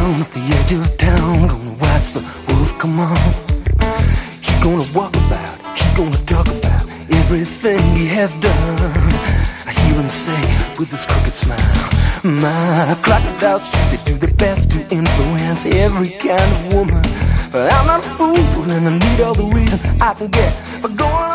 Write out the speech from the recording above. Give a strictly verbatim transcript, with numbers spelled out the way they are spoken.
down at the edge of town, gonna watch the wolf come on. He's gonna walk about, he's gonna talk about everything he has done. I hear him say with his crooked smile, my crocodiles, they do their best to influence every kind of woman. But I'm not a fool and I need all the reason I can get for going